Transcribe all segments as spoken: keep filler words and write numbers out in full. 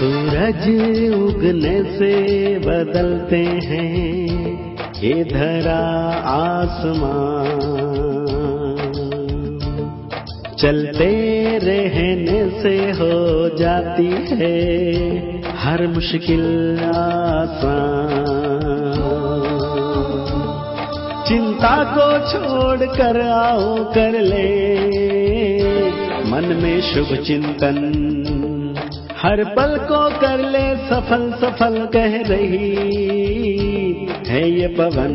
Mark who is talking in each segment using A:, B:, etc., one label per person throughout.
A: सूरज उगने से बदलते हैं ये धरा आसमान, चलते रहने से हो जाती है हर मुश्किल आसान। चिंता को छोड़ कर आओ कर ले मन में शुभ चिंतन, हर पल को कर ले सफल सफल कह रही है ये पवन।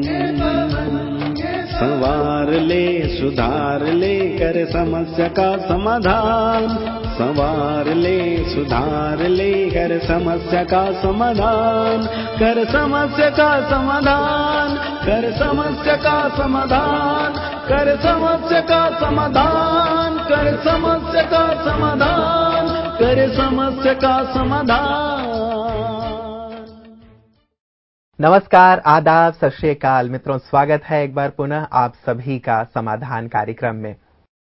A: संवार ले सुधार ले कर समस्या का समाधान, संवार ले सुधार ले कर समस्या का समाधान, कर समस्या का समाधान, कर समस्या का समाधान, कर समस्या का समाधान, कर समस्या का समाधान, कर समस्या का समाधान।
B: नमस्कार, आदाब, सत श्री अकाल मित्रों, स्वागत है एक बार पुनः आप सभी का समाधान कार्यक्रम में।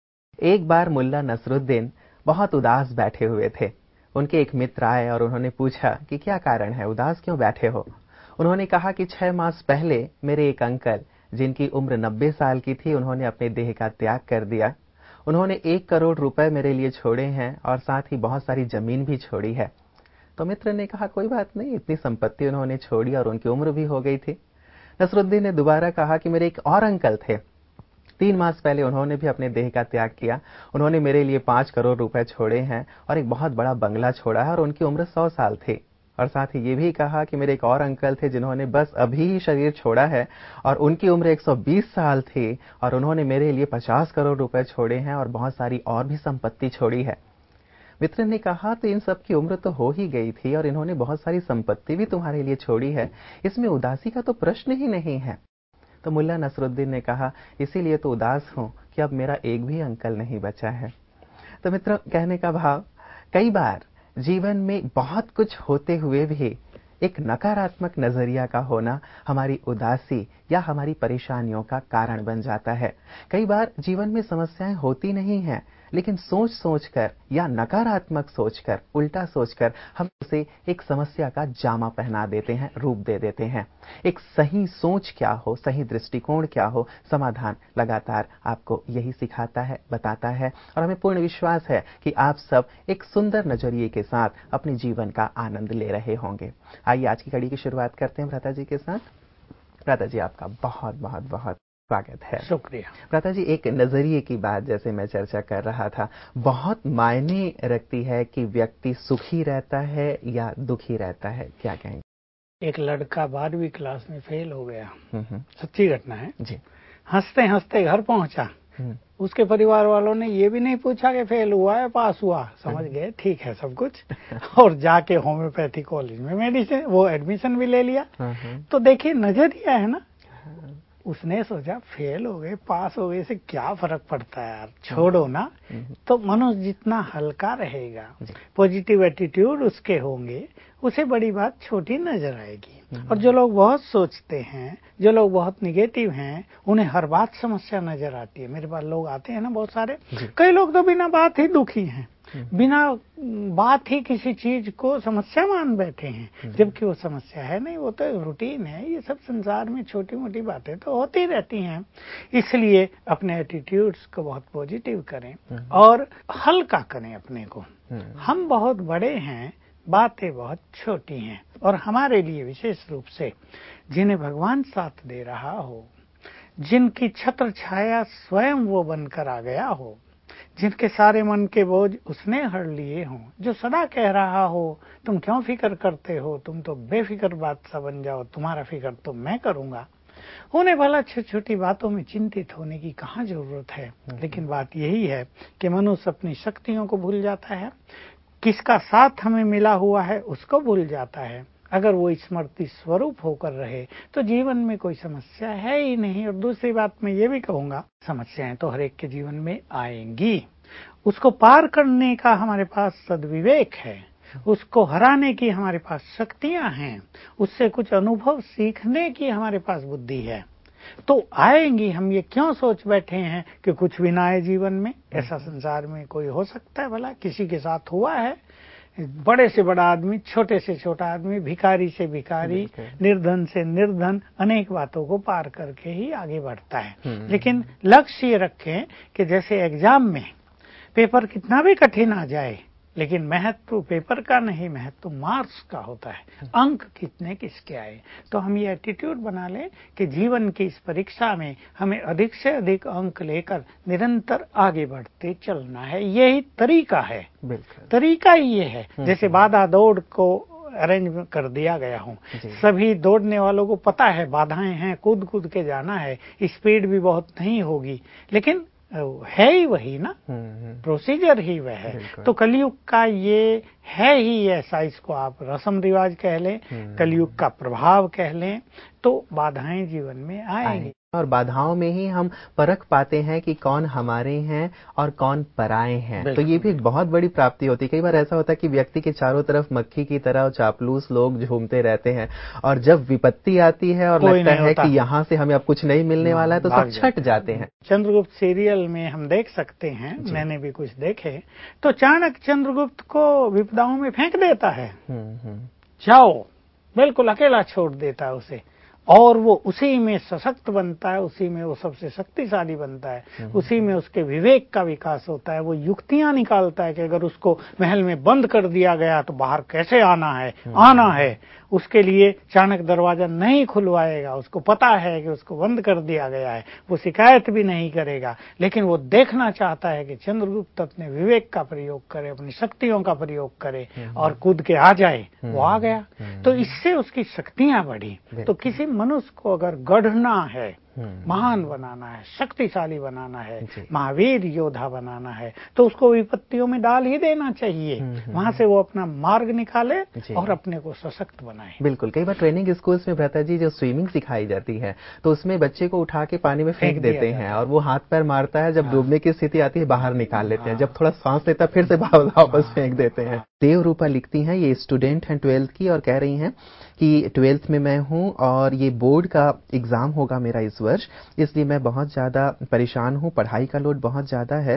B: एक बार मुल्ला नसरुद्दीन बहुत उदास बैठे हुए थे। उनके एक मित्र आए और उन्होंने पूछा कि क्या कारण है, उदास क्यों बैठे हो। उन्होंने कहा कि छह मास पहले मेरे एक अंकल जिनकी उम्र नब्बे साल की थी, उन्होंने अपने देह का त्याग कर दिया। उन्होंने एक करोड़ रुपए मेरे लिए छोड़े हैं और साथ ही बहुत सारी जमीन भी छोड़ी है। तो मित्र ने कहा कोई बात नहीं, इतनी संपत्ति उन्होंने छोड़ी और उनकी उम्र भी हो गई थी। नसरुद्दीन ने दोबारा कहा कि मेरे एक और अंकल थे, तीन मास पहले उन्होंने भी अपने देह का त्याग किया। उन्होंने मेरे लिए पांच करोड़ रुपए छोड़े हैं और एक बहुत बड़ा बंगला छोड़ा है और उनकी उम्र सौ साल थी। और साथ ही ये भी कहा कि मेरे एक और अंकल थे जिन्होंने बस अभी ही शरीर छोड़ा है और उनकी उम्र एक सौ बीस साल थी और उन्होंने मेरे लिए पचास करोड़ रुपए छोड़े हैं और बहुत सारी और भी संपत्ति छोड़ी है। मित्र ने कहा तो इन सब की उम्र तो हो ही गई थी और इन्होंने बहुत सारी संपत्ति भी तुम्हारे लिए छोड़ी है, इसमें उदासी का तो प्रश्न ही नहीं है। तो मुल्ला नसरुद्दीन ने कहा इसीलिए तो उदास हूं कि अब मेरा एक भी अंकल नहीं बचा है। तो मित्र, कहने का भाव, कई बार जीवन में बहुत कुछ होते हुए भी एक नकारात्मक नजरिया का होना हमारी उदासी या हमारी परेशानियों का कारण बन जाता है। कई बार जीवन में समस्याएं होती नहीं हैं, लेकिन सोच सोचकर या नकारात्मक सोचकर, उल्टा सोचकर हम उसे एक समस्या का जामा पहना देते हैं, रूप दे देते हैं। एक सही सोच क्या हो, सही दृष्टिकोण क्या हो, समाधान लगातार आपको यही सिखाता है, बताता है। और हमें पूर्ण विश्वास है कि आप सब एक सुंदर नजरिए के साथ अपने जीवन का आनंद ले रहे होंगे। आइए आज की कड़ी की शुरुआत करते हैं भ्राता जी के साथ। भ्राता जी, आपका बहुत बहुत बहुत स्वागत है।
C: शुक्रिया।
B: भ्राता जी, एक नजरिए की बात जैसे मैं चर्चा कर रहा था, बहुत मायने रखती है कि व्यक्ति सुखी रहता है या दुखी रहता है, क्या कहेंगे?
C: एक लड़का बारहवीं क्लास में फेल हो गया, सच्ची घटना है
B: जी।
C: हंसते हंसते घर पहुंचा। उसके परिवार वालों ने ये भी नहीं पूछा कि फेल हुआ है पास हुआ, समझ गए ठीक है सब कुछ। और जाके होम्योपैथी कॉलेज में मेडिसिन वो एडमिशन भी ले लिया। तो देखिए नजरिया है ना, उसने सोचा फेल हो गए पास हो गए इससे क्या फर्क पड़ता है यार, छोड़ो ना। तो मनुष्य जितना हल्का रहेगा, पॉजिटिव एटीट्यूड उसके होंगे, उसे बड़ी बात छोटी नजर आएगी। और जो लोग बहुत सोचते हैं, जो लोग बहुत निगेटिव हैं, उन्हें हर बात समस्या नजर आती है। मेरे पास लोग आते हैं ना बहुत सारे, कई लोग तो बिना बात ही दुखी हैं, बिना बात ही किसी चीज को समस्या मान बैठे हैं, जबकि वो समस्या है नहीं, वो तो रूटीन है। ये सब संसार में छोटी मोटी बातें तो होती रहती हैं। इसलिए अपने एटीट्यूड्स को बहुत पॉजिटिव करें और हल्का करें अपने को। हम बहुत बड़े हैं, बातें बहुत छोटी हैं। और हमारे लिए विशेष रूप से जिन्हें भगवान साथ दे रहा हो, जिनकी छत्र छाया स्वयं वो बनकर आ गया हो, जिनके सारे मन के बोझ उसने हर लिए हों, जो सदा कह रहा हो तुम क्यों फिक्र करते हो, तुम तो बेफिक्र बादशाह बन जाओ, तुम्हारा फिक्र तो मैं करूंगा। उन्हें भला छोटी छोटी बातों में चिंतित होने की कहाँ जरूरत है। लेकिन बात यही है कि मनुष्य अपनी शक्तियों को भूल जाता है, किसका साथ हमें मिला हुआ है उसको भूल जाता है। अगर वो स्मृति स्वरूप होकर रहे तो जीवन में कोई समस्या है ही नहीं। और दूसरी बात मैं ये भी कहूंगा, समस्याएं तो हर एक के जीवन में आएंगी, उसको पार करने का हमारे पास सद्विवेक है, उसको हराने की हमारे पास शक्तियां हैं, उससे कुछ अनुभव सीखने की हमारे पास बुद्धि है। तो आएंगी, हम ये क्यों सोच बैठे हैं कि कुछ भी ना आए जीवन में। ऐसा संसार में कोई हो सकता है भला? किसी के साथ हुआ है? बड़े से बड़ा आदमी, छोटे से छोटा आदमी, भिखारी से भिखारी, निर्धन से निर्धन, अनेक बातों को पार करके ही आगे बढ़ता है। लेकिन लक्ष्य ये रखें कि जैसे एग्जाम में पेपर कितना भी कठिन आ जाए, लेकिन महत्व पेपर का नहीं, महत्व मार्क्स का होता है, अंक कितने किसके आए। तो हम ये एटीट्यूड बना लें कि जीवन की इस परीक्षा में हमें अधिक से अधिक अंक लेकर निरंतर आगे बढ़ते चलना है। यही तरीका है, तरीका ही ये है। जैसे बाधा दौड़ को अरेंज कर दिया गया हूँ, सभी दौड़ने वालों को पता है बाधाएं हैं, कूद कूद के जाना है, स्पीड भी बहुत नहीं होगी, लेकिन है ही वही ना, प्रोसीजर ही वह है। तो कलयुग का ये है ही ऐसा, इसको आप रस्म रिवाज कह लें, कलयुग का प्रभाव कह लें, तो बाधाएं जीवन में आएंगी।
B: और बाधाओं में ही हम परख पाते हैं कि कौन हमारे हैं और कौन पराए हैं। तो ये भी एक बहुत बड़ी प्राप्ति होती है। कई बार ऐसा होता है कि व्यक्ति के चारों तरफ मक्खी की तरह चापलूस लोग झूमते रहते हैं, और जब विपत्ति आती है और लगता है कि यहाँ से हमें अब कुछ नहीं मिलने वाला है, तो सब छट जाते हैं।
C: चंद्रगुप्त सीरियल में हम देख सकते हैं, मैंने भी कुछ देखे, तो चाणक्य चंद्रगुप्त को विपदाओं में फेंक देता है, जाओ, बिल्कुल अकेला छोड़ देता है उसे, और वो उसी में सशक्त बनता है, उसी में वो सबसे शक्तिशाली बनता है, उसी में उसके विवेक का विकास होता है। वो युक्तियां निकालता है कि अगर उसको महल में बंद कर दिया गया तो बाहर कैसे आना है, आना है। उसके लिए चाणक्य दरवाजा नहीं खुलवाएगा, उसको पता है कि उसको बंद कर दिया गया है, वो शिकायत भी नहीं करेगा, लेकिन वो देखना चाहता है कि चंद्रगुप्त अपने विवेक का प्रयोग करे, अपनी शक्तियों का प्रयोग करे और कूद के आ जाए। वो आ गया, तो इससे उसकी शक्तियां बढ़ी। तो किसी मनुष्य को अगर गढ़ना है, महान बनाना है, शक्तिशाली बनाना है, महावीर योद्धा बनाना है, तो उसको विपत्तियों में डाल ही देना चाहिए। वहां से वो अपना मार्ग निकाले और अपने को सशक्त बनाए।
B: बिल्कुल। कई बार ट्रेनिंग स्कूल्स में भ्राता जी जो स्विमिंग सिखाई जाती है, तो उसमें बच्चे को उठा के पानी में फेंक देते हैं और वो हाथ पैर मारता है, जब डूबने की स्थिति आती है बाहर निकाल लेते हैं, जब थोड़ा सांस लेता है फिर से वापस फेंक देते हैं। देवरूपा लिखती हैं, ये स्टूडेंट हैं ट्वेल्थ की, और कह रही हैं कि ट्वेल्थ में मैं हूं और ये बोर्ड का एग्जाम होगा मेरा इस वर्ष, इसलिए मैं बहुत ज़्यादा परेशान हूं, पढ़ाई का लोड बहुत ज़्यादा है।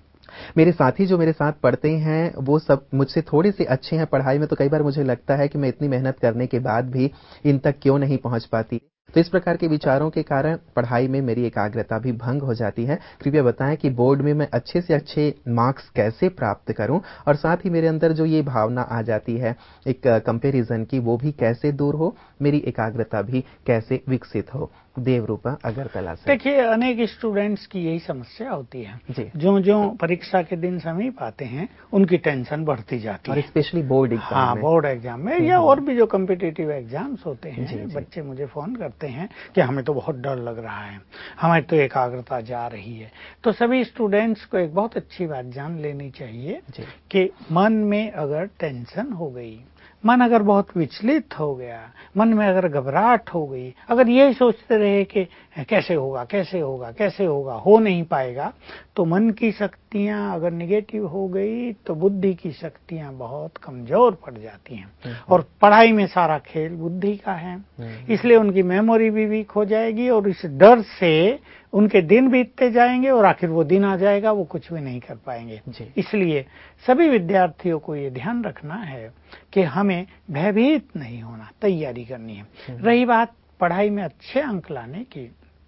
B: मेरे साथी जो मेरे साथ पढ़ते हैं वो सब मुझसे थोड़े से अच्छे हैं पढ़ाई में, तो कई बार मुझे लगता है कि मैं इतनी मेहनत करने के बाद भी इन तक क्यों नहीं पहुंच पाती। तो इस प्रकार के विचारों के कारण पढ़ाई में मेरी एकाग्रता भी भंग हो जाती है। कृपया बताएं कि बोर्ड में मैं अच्छे से अच्छे मार्क्स कैसे प्राप्त करूं, और साथ ही मेरे अंदर जो ये भावना आ जाती है एक कंपैरिजन की, वो भी कैसे दूर हो, मेरी एकाग्रता भी कैसे विकसित हो। देवरूपा अगरतला से।
C: देखिए, अनेक स्टूडेंट्स की यही समस्या होती है, जो जो परीक्षा के दिन समीप आते हैं उनकी टेंशन बढ़ती जाती है,
B: और स्पेशली बोर्ड एग्जाम
C: हाँ,
B: में।
C: बोर्ड एग्जाम में या और भी जो कॉम्पिटिटिव एग्जाम्स होते हैं, जी, जी। बच्चे मुझे फोन करते हैं कि हमें तो बहुत डर लग रहा है, हमारी तो एकाग्रता जा रही है। तो सभी स्टूडेंट्स को एक बहुत अच्छी बात जान लेनी चाहिए कि मन में अगर टेंशन हो गई, मन अगर बहुत विचलित हो गया, मन में अगर घबराहट हो गई, अगर ये सोचते रहे कि कैसे होगा कैसे होगा कैसे होगा, हो नहीं पाएगा, तो मन की शक्तियां अगर निगेटिव हो गई तो बुद्धि की शक्तियां बहुत कमजोर पड़ जाती हैं। और पढ़ाई में सारा खेल बुद्धि का है, इसलिए उनकी मेमोरी भी वीक हो जाएगी, और इस डर से उनके दिन बीतते जाएंगे और आखिर वो दिन आ जाएगा, वो कुछ भी नहीं कर पाएंगे। इसलिए सभी विद्यार्थियों को ये ध्यान रखना है कि हमें भयभीत नहीं होना, तैयारी करनी है। रही बात पढ़ाई में अच्छे अंक लाने की,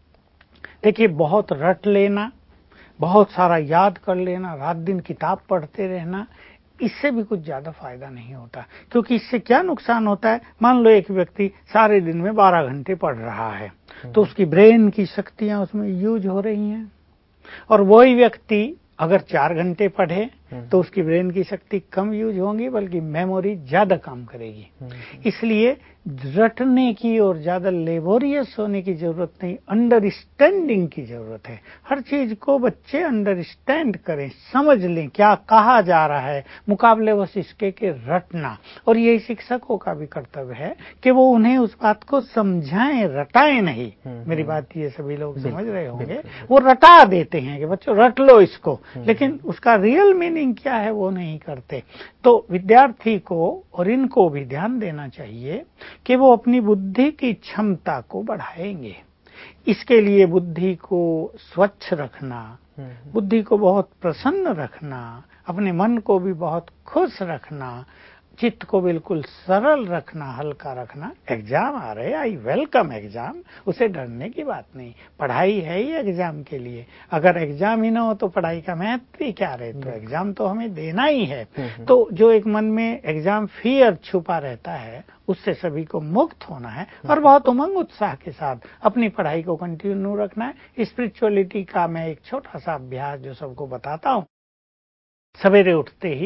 C: देखिए बहुत रट लेना, बहुत सारा याद कर लेना, रात दिन किताब पढ़ते रहना, इससे भी कुछ ज्यादा फायदा नहीं होता। क्योंकि इससे क्या नुकसान होता है, मान लो एक व्यक्ति सारे दिन में बारह घंटे पढ़ रहा है, तो उसकी ब्रेन की शक्तियां उसमें यूज हो रही हैं, और वही व्यक्ति अगर चार घंटे पढ़े तो उसकी ब्रेन की शक्ति कम यूज होंगी, बल्कि मेमोरी ज्यादा काम करेगी। इसलिए रटने की और ज्यादा लेबोरियस होने की जरूरत नहीं, अंडरस्टैंडिंग की जरूरत है। हर चीज को बच्चे अंडरस्टैंड करें, समझ लें क्या कहा जा रहा है, मुकाबले बस इसके के रटना। और यही शिक्षकों का भी कर्तव्य है कि वो उन्हें उस बात को समझाएं, रटाएं नहीं। मेरी बात ये सभी लोग समझ रहे होंगे, वो रटा देते हैं कि बच्चों रट लो इसको, लेकिन उसका रियल मीनिंग क्या है वो नहीं करते। तो विद्यार्थी को और इनको भी ध्यान देना चाहिए कि वो अपनी बुद्धि की क्षमता को बढ़ाएंगे। इसके लिए बुद्धि को स्वच्छ रखना, बुद्धि को बहुत प्रसन्न रखना, अपने मन को भी बहुत खुश रखना, चित्त को बिल्कुल सरल रखना, हल्का रखना। एग्जाम आ रहे, आई वेलकम एग्जाम, उसे डरने की बात नहीं। पढ़ाई है ही एग्जाम के लिए, अगर एग्जाम ही ना हो तो पढ़ाई का महत्व ही क्या रहे। तो एग्जाम तो हमें देना ही है। तो जो एक मन में एग्जाम फियर छुपा रहता है, उससे सभी को मुक्त होना है और बहुत उमंग उत्साह के साथ अपनी पढ़ाई को कंटिन्यू रखना है। स्पिरिचुअलिटी का मैं एक छोटा सा अभ्यास जो सबको बताता हूँ, सवेरे उठते ही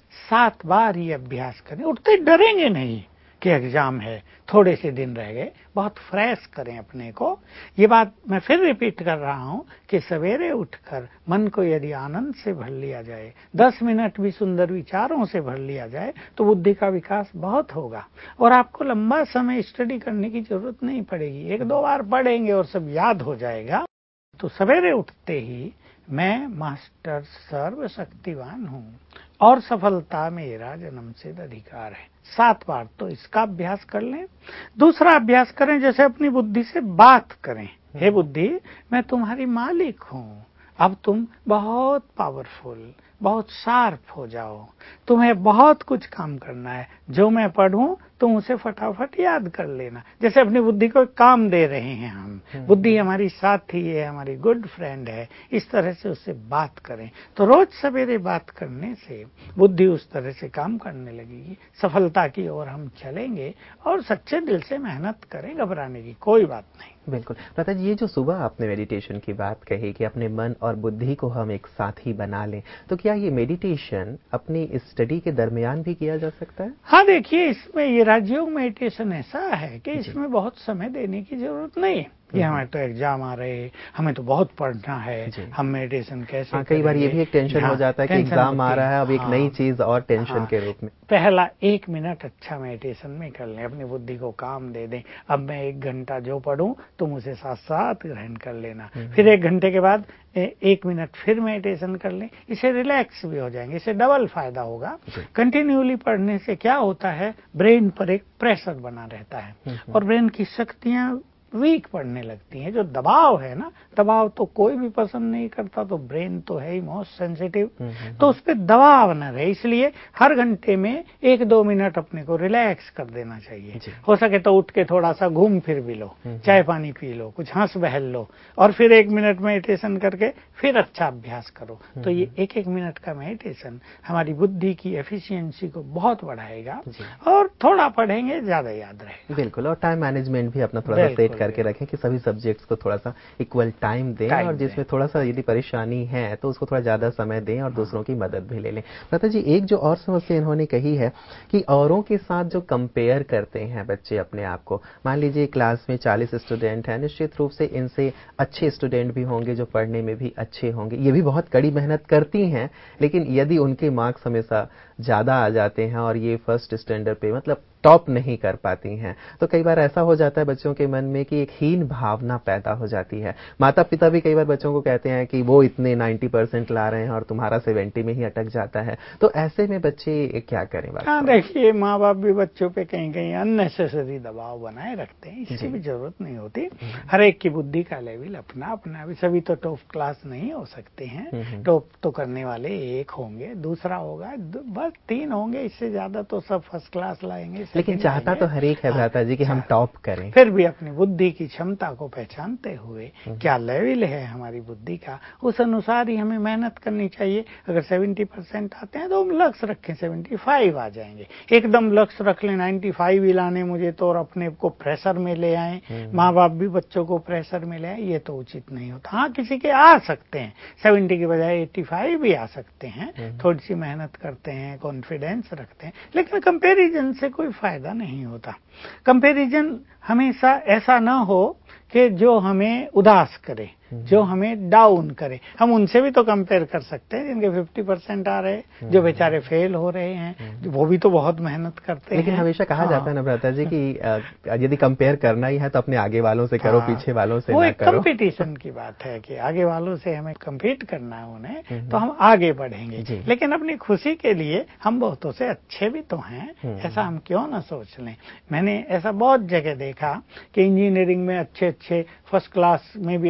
C: सात बार ये अभ्यास करें। उठते डरेंगे नहीं कि एग्जाम है, थोड़े से दिन रह गए, बहुत फ्रेश करें अपने को। ये बात मैं फिर रिपीट कर रहा हूं कि सवेरे उठकर मन को यदि आनंद से भर लिया जाए, दस मिनट भी सुंदर विचारों से भर लिया जाए, तो बुद्धि का विकास बहुत होगा और आपको लंबा समय स्टडी करने की जरूरत नहीं पड़ेगी। एक दो बार पढ़ेंगे और सब याद हो जाएगा। तो सवेरे उठते ही मैं मास्टर सर्वशक्तिवान हूँ और सफलता मेरा जन्म सिद्ध अधिकार है, सात बार तो इसका अभ्यास कर लें। दूसरा अभ्यास करें, जैसे अपनी बुद्धि से बात करें। हे बुद्धि, मैं तुम्हारी मालिक हूँ, अब तुम बहुत पावरफुल, बहुत शार्प हो जाओ, तुम्हें बहुत कुछ काम करना है, जो मैं पढ़ूं तुम उसे फटाफट याद कर लेना। जैसे अपनी बुद्धि को काम दे रहे हैं हम, बुद्धि हमारी साथी है, हमारी गुड फ्रेंड है, इस तरह से उससे बात करें। तो रोज सवेरे बात करने से बुद्धि उस तरह से काम करने लगेगी, सफलता की ओर हम चलेंगे और सच्चे दिल से मेहनत करें, घबराने की कोई बात नहीं।
B: बिल्कुल लता जी, ये जो सुबह आपने मेडिटेशन की बात कही कि अपने मन और बुद्धि को हम एक साथी बना लें, तो क्या ये मेडिटेशन अपनी स्टडी के दरमियान भी किया जा सकता है?
C: हाँ, देखिए, इसमें ये राजयोग मेडिटेशन ऐसा है कि इसमें बहुत समय देने की जरूरत नहीं है कि हमें तो एग्जाम आ रहे, हमें तो बहुत पढ़ना है, हम मेडिटेशन कैसे
B: हाँ, कई बार ये भी एक टेंशन हो जाता है कि एग्जाम आ रहा है, अब एक
C: हाँ,
B: नई चीज और टेंशन हाँ, के रूप में।
C: पहला एक मिनट अच्छा मेडिटेशन में कर लें, अपनी बुद्धि को काम दे दें। अब मैं एक घंटा जो पढ़ूं तुम उसे साथ साथ ग्रहण कर लेना, फिर एक घंटे के बाद एक मिनट फिर मेडिटेशन कर लें। इसे रिलैक्स भी हो जाएंगे, इससे डबल फायदा होगा। कंटिन्यूली पढ़ने से क्या होता है, ब्रेन पर एक प्रेशर बना रहता है और ब्रेन की शक्तियां वीक पड़ने लगती हैं। जो दबाव है ना, दबाव तो कोई भी पसंद नहीं करता, तो ब्रेन तो है ही मोस्ट सेंसिटिव, तो उस पर दबाव न रहे। इसलिए हर घंटे में एक दो मिनट अपने को रिलैक्स कर देना चाहिए। हो सके तो उठ के थोड़ा सा घूम फिर भी लो, चाय पानी पी लो, कुछ हंस बहल लो और फिर एक मिनट मेडिटेशन करके फिर अच्छा अभ्यास करो। तो ये एक एक मिनट का मेडिटेशन हमारी बुद्धि की एफिशिएंसी को बहुत बढ़ाएगा और थोड़ा पढ़ेंगे ज्यादा याद रहेगा।
B: बिल्कुल, और टाइम मैनेजमेंट भी अपना थोड़ा सा सेट करके रखें कि सभी सब्जेक्ट्स को थोड़ा सा इक्वल टाइम दें और जिसमें थोड़ा सा यदि परेशानी है तो उसको थोड़ा ज्यादा समय दें और दूसरों की मदद भी ले लें। लता जी, एक जो और समस्या इन्होंने कही है कि औरों के साथ जो कंपेयर करते हैं बच्चे अपने आप को, मान लीजिए क्लास में चालीस स्टूडेंट हैं, निश्चित रूप से इनसे अच्छे स्टूडेंट भी होंगे जो पढ़ने में भी अच्छे होंगे, ये भी बहुत कड़ी मेहनत करती हैं, लेकिन यदि उनके मार्क्स हमेशा ज्यादा आ जाते हैं और ये फर्स्ट स्टैंडर्ड पे मतलब टॉप नहीं कर पाती हैं, तो कई बार ऐसा हो जाता है बच्चों के मन में कि एक हीन भावना पैदा हो जाती है। माता पिता भी कई बार बच्चों को कहते हैं कि वो इतने नब्बे परसेंट ला रहे हैं और तुम्हारा सत्तर में ही अटक जाता है, तो ऐसे में बच्चे क्या करें?
C: हाँ, देखिए, माँ बाप भी बच्चों पे कहीं कहीं अननेसेसरी दबाव बनाए रखते हैं, इसकी भी जरूरत नहीं होती। हर एक की बुद्धि का लेवल अपना अपना, भी सभी तो टॉप क्लास नहीं हो सकते हैं। टॉप तो करने वाले एक होंगे, दूसरा होगा, बस तीन होंगे, इससे ज्यादा तो सब फर्स्ट क्लास लाएंगे।
B: लेकिन चाहता तो हर एक है भ्राता जी कि हम टॉप करें।
C: फिर भी अपनी बुद्धि की क्षमता को पहचानते हुए क्या लेवल है हमारी बुद्धि का, उस अनुसार ही हमें मेहनत करनी चाहिए। अगर सत्तर परसेंट आते हैं तो हम लक्ष्य रखें पचहत्तर आ जाएंगे। एकदम लक्ष्य रख लें पचानवे ही लाने मुझे तो और अपने को प्रेशर में ले आए, माँ बाप भी बच्चों को प्रेशर में ले आए, ये तो उचित नहीं होता। हाँ, किसी के आ सकते हैं, सत्तर के बजाय पचासी भी आ सकते हैं, थोड़ी सी मेहनत करते हैं, कॉन्फिडेंस रखते हैं, लेकिन कंपैरिजन से कोई फायदा नहीं होता। कंपैरिजन हमेशा ऐसा ना हो कि जो हमें उदास करे, जो हमें डाउन करे। हम उनसे भी तो कंपेयर कर सकते हैं जिनके पचास परसेंट आ रहे हैं, जो बेचारे फेल हो रहे हैं, वो भी तो बहुत मेहनत करते हैं।
B: लेकिन हमेशा कहा हाँ। जाता है ना भ्राता जी कि यदि कंपेयर करना ही है तो अपने आगे वालों से करो, हाँ। पीछे वालों से
C: वो
B: ना
C: एक
B: करो।
C: कंपटीशन की बात है कि आगे वालों से हमें कम्पीट करना है उन्हें, तो हम आगे बढ़ेंगे। लेकिन अपनी खुशी के लिए हम बहुतों से अच्छे भी तो हैं, ऐसा हम क्यों ना सोच लें। मैंने ऐसा बहुत जगह देखा कि इंजीनियरिंग में अच्छे अच्छे फर्स्ट क्लास में भी अच्छे मार्क्स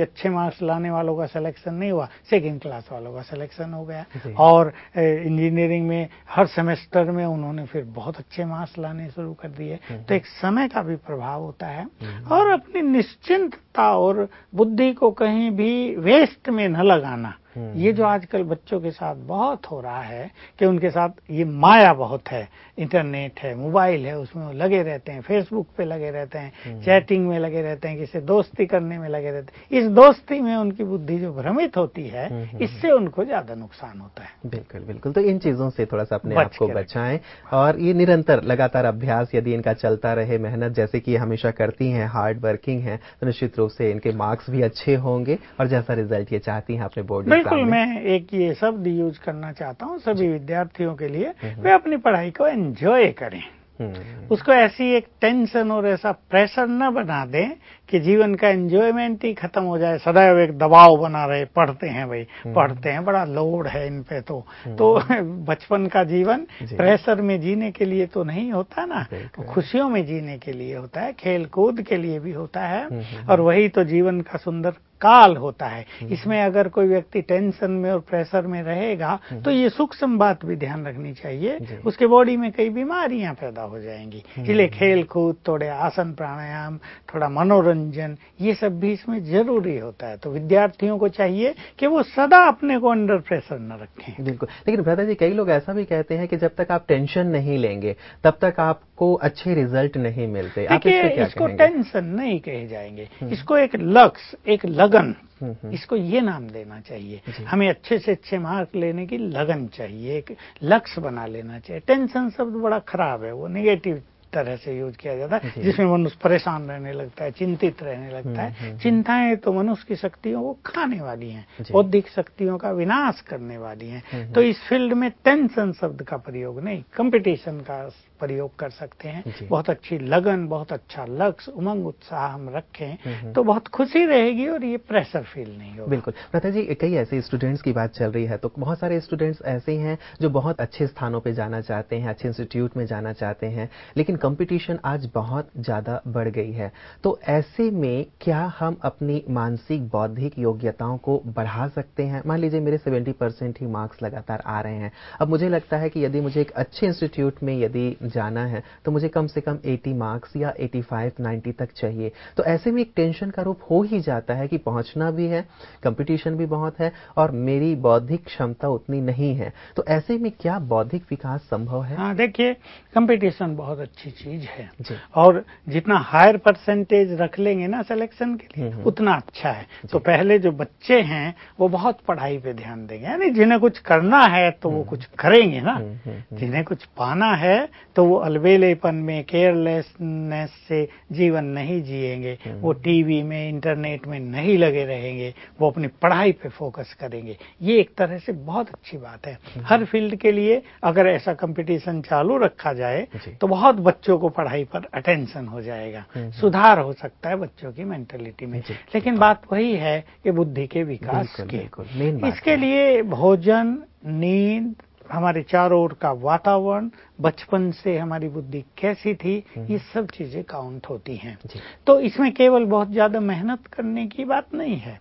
C: मार्क्स लाने वालों का सिलेक्शन नहीं हुआ, सेकंड क्लास वालों का सिलेक्शन हो गया। और इंजीनियरिंग में हर सेमेस्टर में उन्होंने फिर बहुत अच्छे मार्क्स लाने शुरू कर दिए। तो एक समय का भी प्रभाव होता है और अपनी निश्चिंतता और बुद्धि को कहीं भी वेस्ट में न लगाना, ये जो आजकल बच्चों के साथ बहुत हो रहा है कि उनके साथ ये माया बहुत है, इंटरनेट है, मोबाइल है, उसमें वो लगे रहते हैं, फेसबुक पे लगे रहते हैं, चैटिंग में लगे रहते हैं, किसी दोस्ती करने में लगे रहते हैं। इस दोस्ती में उनकी बुद्धि जो भ्रमित होती है, इससे उनको ज्यादा नुकसान होता है।
B: बिल्कुल बिल्कुल। तो इन चीजों से थोड़ा सा अपने आप को बचाएं और ये निरंतर लगातार अभ्यास यदि इनका चलता रहे, मेहनत जैसे कि हमेशा करती हैं, हार्ड वर्किंग है, तो निश्चित रूप से इनके मार्क्स भी अच्छे होंगे और जैसा रिजल्ट ये चाहती हैं अपने बोर्ड एग्जाम
C: बिल्कुल। मैं एक ये शब्द यूज करना चाहता हूँ सभी विद्यार्थियों के लिए, वे अपनी पढ़ाई को एंजॉय करें, उसको ऐसी एक टेंशन और ऐसा प्रेशर न बना दें कि जीवन का एंजॉयमेंट ही खत्म हो जाए, सदैव एक दबाव बना रहे, पढ़ते हैं भाई पढ़ते हैं, बड़ा लोड है इन पे। तो तो बचपन का जीवन प्रेशर में जीने के लिए तो नहीं होता ना, खुशियों में जीने के लिए होता है, खेल कूद के लिए भी होता है, और वही तो जीवन का सुंदर काल होता है। इसमें अगर कोई व्यक्ति टेंशन में और प्रेशर में रहेगा तो ये सूक्ष्म बात भी ध्यान रखनी चाहिए, उसके बॉडी में कई बीमारियां पैदा हो जाएंगी। इसलिए खेल कूद, थोड़े आसन प्राणायाम, थोड़ा मनोरंजन, ये सब भी इसमें जरूरी होता है। तो विद्यार्थियों को चाहिए कि वो सदा अपने को अंडर प्रेशर न रखें।
B: बिल्कुल। लेकिन भ्राता जी, कई लोग ऐसा भी कहते हैं कि जब तक आप टेंशन नहीं लेंगे तब तक आपको अच्छे रिजल्ट नहीं मिलते। आप
C: देखिए,
B: इसको क्या
C: इसको
B: कहेंगे?
C: टेंशन नहीं कहे जाएंगे, इसको एक लक्ष्य, एक लगन, इसको ये नाम देना चाहिए। हमें अच्छे से अच्छे मार्क लेने की लगन चाहिए, एक लक्ष्य बना लेना चाहिए। टेंशन शब्द बड़ा खराब है, वो नेगेटिव तरह से यूज किया जाता है, जिसमें मनुष्य परेशान रहने लगता है, चिंतित रहने लगता है। चिंताएं तो मनुष्य की शक्तियों को खाने वाली हैं, बौद्धिक शक्तियों का विनाश करने वाली हैं। तो इस फील्ड में टेंशन शब्द का प्रयोग नहीं, कंपटीशन का प्रयोग कर सकते हैं। बहुत अच्छी लगन, बहुत अच्छा लक्ष्य, उमंग उत्साह हम रखें तो बहुत खुशी रहेगी और ये प्रेशर फील नहीं होगा।
B: बिल्कुल। भ्राता जी, कई ऐसे स्टूडेंट्स की बात चल रही है, तो बहुत सारे स्टूडेंट्स ऐसे हैं जो बहुत अच्छे स्थानों पे जाना चाहते हैं, अच्छे इंस्टीट्यूट में जाना चाहते हैं, लेकिन कंपटीशन आज बहुत ज़्यादा बढ़ गई है। तो ऐसे में क्या हम अपनी मानसिक बौद्धिक योग्यताओं को बढ़ा सकते हैं? मान लीजिए मेरे सत्तर परसेंट ही मार्क्स लगातार आ रहे हैं, अब मुझे लगता है कि यदि मुझे एक अच्छे इंस्टीट्यूट में यदि जाना है तो मुझे कम से कम अस्सी मार्क्स या पचासी नब्बे तक चाहिए। तो ऐसे में एक टेंशन का रूप हो ही जाता है कि पहुंचना भी है, कंपटीशन भी बहुत है और मेरी बौद्धिक क्षमता उतनी नहीं है। तो ऐसे में क्या बौद्धिक विकास संभव है?
C: हाँ, देखिए, कंपटीशन बहुत अच्छी चीज है और जितना हायर परसेंटेज रख लेंगे ना सिलेक्शन के लिए उतना अच्छा है। तो पहले जो बच्चे हैं वो बहुत पढ़ाई पे ध्यान देंगे, यानी जिन्हें कुछ करना है तो वो कुछ करेंगे ना, जिन्हें कुछ पाना है तो वो अलबेलेपन में, केयरलेसनेस से जीवन नहीं जिएंगे, वो टीवी में, इंटरनेट में नहीं लगे रहेंगे, वो अपनी पढ़ाई पे फोकस करेंगे। ये एक तरह से बहुत अच्छी बात है। हर फील्ड के लिए अगर ऐसा कंपटीशन चालू रखा जाए तो बहुत बच्चों को पढ़ाई पर अटेंशन हो जाएगा, सुधार हो सकता है बच्चों की मेंटालिटी में। लेकिन बात वही है कि बुद्धि के विकास के, इसके लिए भोजन, नींद, हमारे चारों ओर का वातावरण, बचपन से हमारी बुद्धि कैसी थी, ये सब चीजें काउंट होती हैं। तो इसमें केवल बहुत ज्यादा मेहनत करने की बात नहीं है।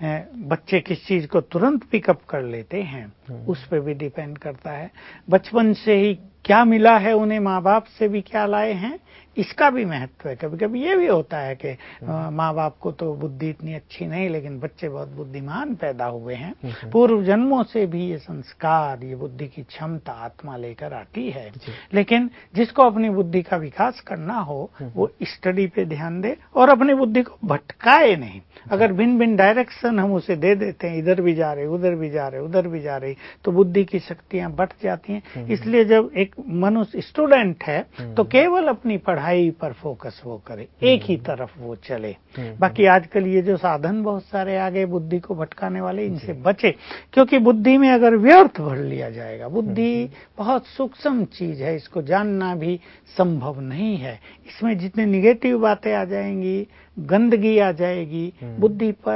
C: बच्चे किस चीज को तुरंत पिकअप कर लेते हैं उस पर भी डिपेंड करता है। बचपन से ही क्या मिला है उन्हें, माँ बाप से भी क्या लाए हैं, इसका भी महत्व है। कभी कभी ये भी होता है कि माँ बाप को तो बुद्धि इतनी अच्छी नहीं, लेकिन बच्चे बहुत बुद्धिमान पैदा हुए हैं। पूर्व जन्मों से भी ये संस्कार, ये बुद्धि की क्षमता आत्मा लेकर आती है। लेकिन जिसको अपनी बुद्धि का विकास करना हो वो स्टडी पे ध्यान दे और अपनी बुद्धि को भटकाए नहीं। अगर भिन्न भिन्न डायरेक्शन हम उसे दे देते हैं, इधर भी जा रहे, उधर भी जा रहे, उधर भी जा रहे, तो बुद्धि की शक्तियां बढ़ जाती हैं। इसलिए जब एक मनुष्य स्टूडेंट है तो केवल अपनी पढ़ाई पर फोकस वो करे, एक ही तरफ वो चले। बाकी आजकल ये जो साधन बहुत सारे आ गए बुद्धि को भटकाने वाले, इनसे बचे, क्योंकि बुद्धि में अगर व्यर्थ भर लिया जाएगा, बुद्धि बहुत सूक्ष्म चीज है, इसको जानना भी संभव नहीं है। इसमें जितने निगेटिव बातें आ जाएंगी, गंदगी आ जाएगी, बुद्धि पर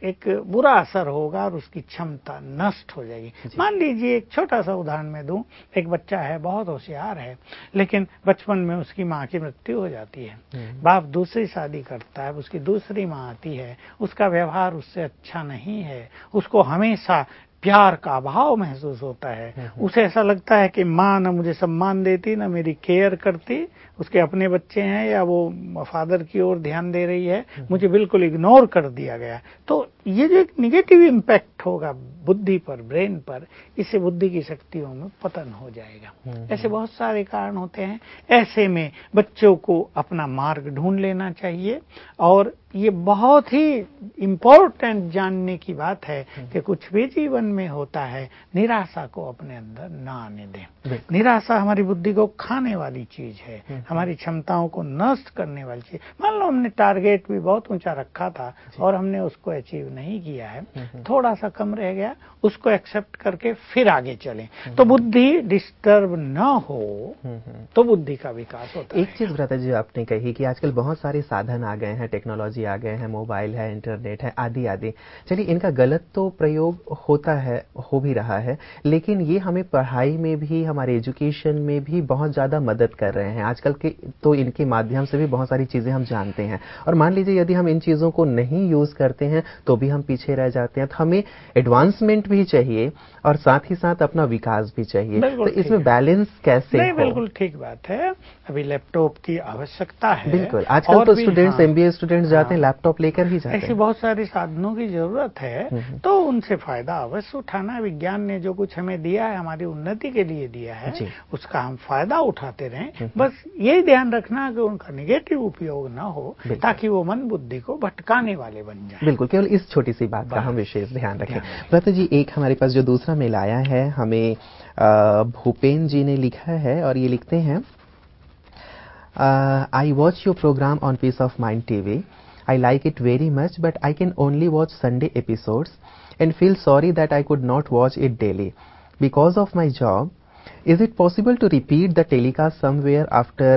C: एक बुरा असर होगा और उसकी क्षमता नष्ट हो जाएगी। मान लीजिए एक छोटा सा उदाहरण मैं दूं, एक बच्चा है, बहुत होशियार है, लेकिन बचपन में उसकी माँ की मृत्यु हो जाती है। बाप दूसरी शादी करता है, उसकी दूसरी माँ आती है, उसका व्यवहार उससे अच्छा नहीं है, उसको हमेशा प्यार का अभाव महसूस होता है। उसे ऐसा लगता है कि माँ न मुझे सम्मान देती, न मेरी केयर करती, उसके अपने बच्चे हैं या वो फादर की ओर ध्यान दे रही है, मुझे बिल्कुल इग्नोर कर दिया गया। तो ये जो एक निगेटिव इम्पैक्ट होगा बुद्धि पर, ब्रेन पर, इससे बुद्धि की शक्तियों में पतन हो जाएगा। ऐसे बहुत सारे कारण होते हैं। ऐसे में बच्चों को अपना मार्ग ढूंढ लेना चाहिए। और ये बहुत ही इम्पोर्टेंट जानने की बात है कि कुछ भी जीवन में होता है, निराशा को अपने अंदर ना आने दें। निराशा हमारी बुद्धि को खाने वाली चीज है, हमारी क्षमताओं को नष्ट करने वाली चीज। मान लो हमने टारगेट भी बहुत ऊंचा रखा था और हमने उसको अचीव नहीं किया है, थोड़ा सा कम रह गया, उसको एक्सेप्ट करके फिर आगे चलें। तो बुद्धि डिस्टर्ब न हो तो बुद्धि का विकास होता है।
B: एक चीज भ्राता जी आपने कही कि आजकल बहुत सारे साधन आ गए हैं, टेक्नोलॉजी आ गए हैं, मोबाइल है, इंटरनेट है, आदि आदि। चलिए, इनका गलत तो प्रयोग होता है, हो भी रहा है, लेकिन ये हमें पढ़ाई में भी, हमारे एजुकेशन में भी बहुत ज्यादा मदद कर रहे हैं आजकल के। तो इनके माध्यम से भी बहुत सारी चीजें हम जानते हैं। और मान लीजिए यदि हम इन चीजों को नहीं यूज करते हैं तो भी हम पीछे रह जाते हैं। तो हमें एडवांसमेंट भी चाहिए और साथ ही साथ अपना विकास भी चाहिए। तो इसमें बैलेंस कैसे
C: नहीं,
B: हो?
C: बिल्कुल ठीक बात है। अभी लैपटॉप की आवश्यकता है।
B: बिल्कुल, आजकल तो स्टूडेंट्स, एमबीए स्टूडेंट्स जाते हैं, लैपटॉप लेकर ही जाते हैं।
C: ऐसी बहुत सारी साधनों की जरूरत है, तो उनसे फायदा अवश्य उठाना। विज्ञान ने जो कुछ हमें दिया है, हमारी उन्नति के लिए दिया है, उसका हम फायदा उठाते रहें। बस यही ध्यान रखना कि उनका निगेटिव उपयोग ना हो, ताकि वो मन बुद्धि को भटकाने वाले बन जाए।
B: बिल्कुल, केवल इस छोटी सी बात का हम विशेष ध्यान रखें। भ्राता जी, एक हमारे पास जो दूसरा मेल आया है, हमें भूपेन जी ने लिखा है और ये लिखते हैं, I watch your programme on Peace of Mind TV. I like it very much, but I can only watch Sunday episodes and feel sorry that I could not watch it daily because of my job. Is it possible to repeat the telecast somewhere after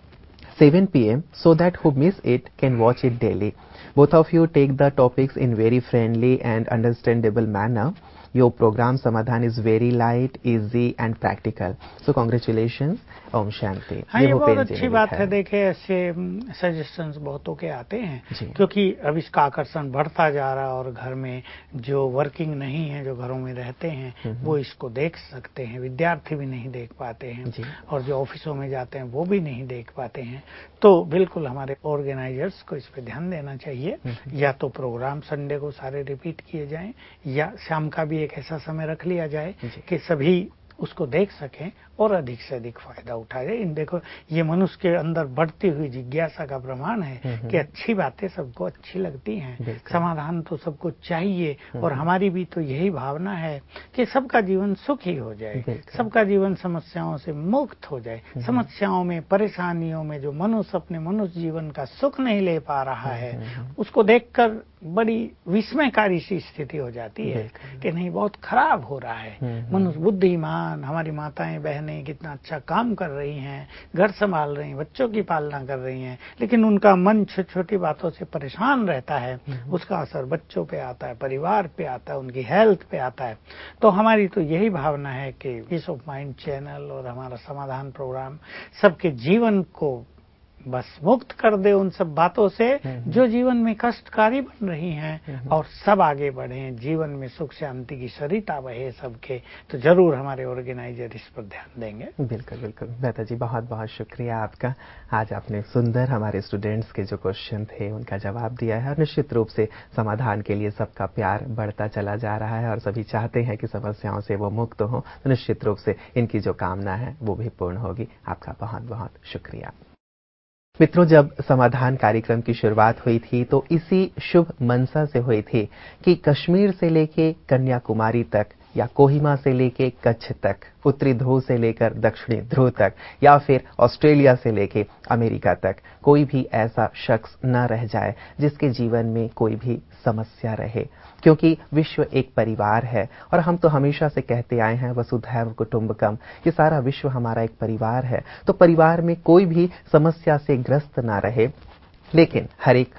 B: seven p m so that who miss it can watch it daily? Both of you take the topics in very friendly and understandable manner. Your program Samadhan is very light, easy and practical. So congratulations. ओम शांति।
C: हाँ, ये बहुत अच्छी बात है। देखिए, ऐसे सजेशंस बहुतों के आते हैं, क्योंकि अब इसका आकर्षण बढ़ता जा रहा है और घर में जो वर्किंग नहीं है, जो घरों में रहते हैं, वो इसको देख सकते हैं। विद्यार्थी भी नहीं देख पाते हैं और जो ऑफिसों में जाते हैं वो भी नहीं देख पाते हैं। तो बिल्कुल हमारे ऑर्गेनाइजर्स को इस पे ध्यान देना चाहिए। या तो प्रोग्राम संडे को सारे रिपीट किए जाएं, या शाम का भी एक ऐसा समय रख लिया जाए कि सभी उसको देख सकें और अधिक से अधिक फायदा उठाए। इन देखो, ये मनुष्य के अंदर बढ़ती हुई जिज्ञासा का प्रमाण है कि अच्छी बातें सबको अच्छी लगती हैं, समाधान तो सबको चाहिए। और हमारी भी तो यही भावना है कि सबका जीवन सुखी हो जाए, सबका जीवन समस्याओं से मुक्त हो जाए। समस्याओं में, परेशानियों में जो मनुष्य अपने मनुष्य जीवन का सुख नहीं ले पा रहा है, उसको देखकर बड़ी विस्मयकारी सी स्थिति हो जाती है कि नहीं, बहुत खराब हो रहा है। मनुष्य बुद्धिमान, हमारी माताएं बहनें कितना अच्छा काम कर रही हैं, घर संभाल रही हैं, बच्चों की पालना कर रही हैं, लेकिन उनका मन छोटी छोटी बातों से परेशान रहता है। उसका असर बच्चों पे आता है, परिवार पे आता है, उनकी हेल्थ पे आता है। तो हमारी तो यही भावना है कि पीस ऑफ माइंड चैनल और हमारा समाधान प्रोग्राम सबके जीवन को बस मुक्त कर दे उन सब बातों से जो जीवन में कष्टकारी बन रही हैं, और सब आगे बढ़े, जीवन में सुख शांति की सरिता बहे सबके। तो जरूर हमारे ऑर्गेनाइजर इस पर ध्यान देंगे।
B: बिल्कुल बिल्कुल। भ्राता जी, बहुत बहुत शुक्रिया आपका। आज आपने सुंदर हमारे स्टूडेंट्स के जो क्वेश्चन थे उनका जवाब दिया है, और निश्चित रूप से समाधान के लिए सबका प्यार बढ़ता चला जा रहा है और सभी चाहते हैं कि समस्याओं से वो मुक्त हो। तो निश्चित रूप से इनकी जो कामना है वो भी पूर्ण होगी। आपका बहुत बहुत शुक्रिया। मित्रों, जब समाधान कार्यक्रम की शुरुआत हुई थी तो इसी शुभ मनसा से हुई थी कि कश्मीर से लेके कन्याकुमारी तक, या कोहिमा से लेके कच्छ तक, उत्तरी ध्रुव से लेकर दक्षिणी ध्रुव तक, या फिर ऑस्ट्रेलिया से लेके अमेरिका तक, कोई भी ऐसा शख्स न रह जाए जिसके जीवन में कोई भी समस्या रहे। क्योंकि विश्व एक परिवार है और हम तो हमेशा से कहते आए हैं, वसुधैव कुटुंबकम, ये सारा विश्व हमारा एक परिवार है। तो परिवार में कोई भी समस्या से ग्रस्त ना रहे, लेकिन हर एक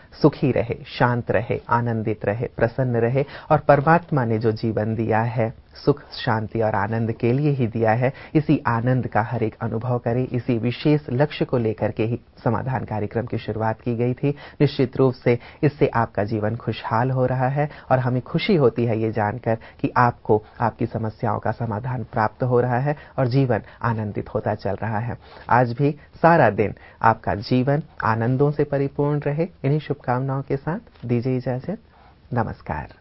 B: सुखी रहे, शांत रहे, आनंदित रहे, प्रसन्न रहे और परमात्मा ने जो जीवन दिया है सुख, शांति और आनंद के लिए ही दिया है, इसी आनंद का हर एक अनुभव करें। इसी विशेष लक्ष्य को लेकर के ही समाधान कार्यक्रम की शुरुआत की गई थी। निश्चित रूप से इससे आपका जीवन खुशहाल हो रहा है और हमें खुशी होती है ये जानकर कि आपको आपकी समस्याओं का समाधान प्राप्त हो रहा है और जीवन आनंदित होता चल रहा है। आज भी सारा दिन आपका जीवन आनंदों से परिपूर्ण रहे। इन्हीं शुभकामनाओं के साथ दीजिए इजाजत। नमस्कार।